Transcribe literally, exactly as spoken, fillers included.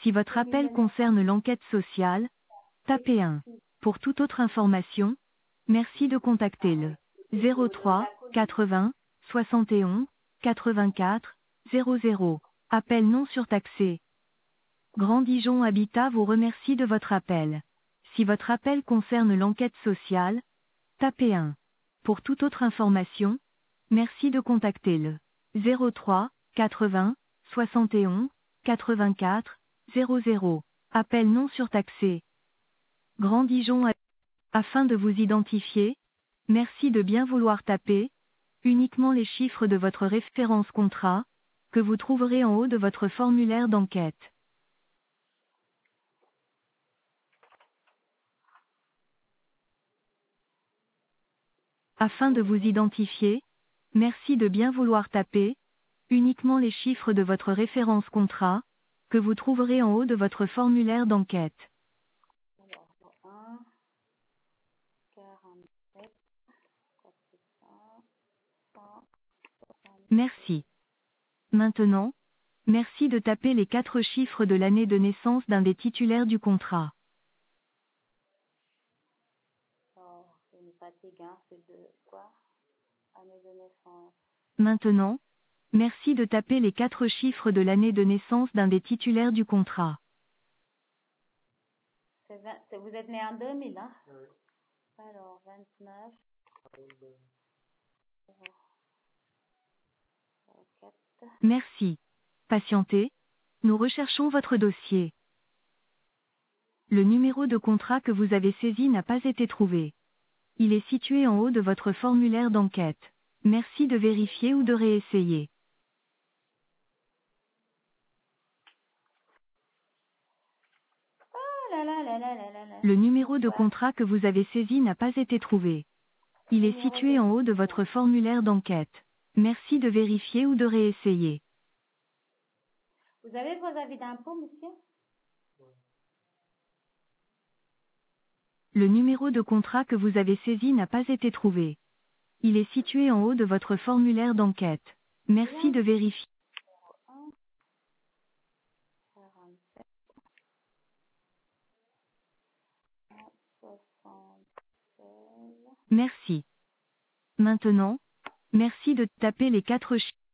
Si votre appel concerne l'enquête sociale, tapez un. Pour toute autre information, merci de contacter le zéro trois quatre-vingts soixante et onze quatre-vingt-quatre zéro zéro. Appel non surtaxé. Grand Dijon Habitat vous remercie de votre appel. Si votre appel concerne l'enquête sociale, tapez un. Pour toute autre information, merci de contacter le zéro trois quatre-vingts soixante et onze quatre-vingt-quatre zéro zéro. Appel non surtaxé. Grand Dijon. Afin de vous identifier, merci de bien vouloir taper uniquement les chiffres de votre référence contrat, que vous trouverez en haut de votre formulaire d'enquête. Afin de vous identifier, merci de bien vouloir taper uniquement les chiffres de votre référence contrat, que vous trouverez en haut de votre formulaire d'enquête. un, quarante-sept, c'est ça, cent soixante. Merci. Maintenant, merci de taper les quatre chiffres de l'année de naissance d'un des titulaires du contrat. Oh, c'est une fatigue, hein, c'est de quoi? Année de naissance. Maintenant, merci de taper les quatre chiffres de l'année de naissance d'un des titulaires du contrat. C'est vingt, c'est, vous êtes né en deux mille, hein? Oui. Alors, vingt-neuf. quatre. Merci. Patientez. Nous recherchons votre dossier. Le numéro de contrat que vous avez saisi n'a pas été trouvé. Il est situé en haut de votre formulaire d'enquête. Merci de vérifier ou de réessayer. Oh là là là là là là là. Le numéro de contrat que vous avez saisi n'a pas été trouvé. Il est situé en haut de votre formulaire d'enquête. Merci de vérifier ou de réessayer. Vous avez vos avis d'impôt, monsieur? Le numéro de contrat que vous avez saisi n'a pas été trouvé. Il est situé en haut de votre formulaire d'enquête. Merci de vérifier. un, quarante-sept, soixante-seize. Merci. Maintenant, merci de taper les quatre chiffres.